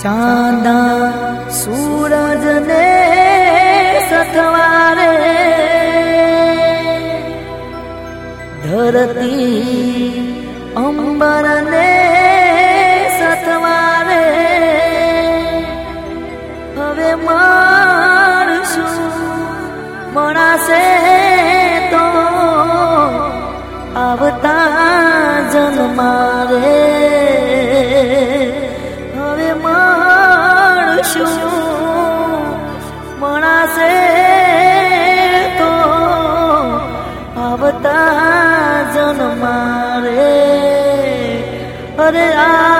ચાંદા સૂરજને સથવારે ધરતી અંબરને સથવારે હવે મારશું મણાશે તો આવતા જન્મારે હવે મારશું મણાશે તો આવતા જન્મારે અરે આ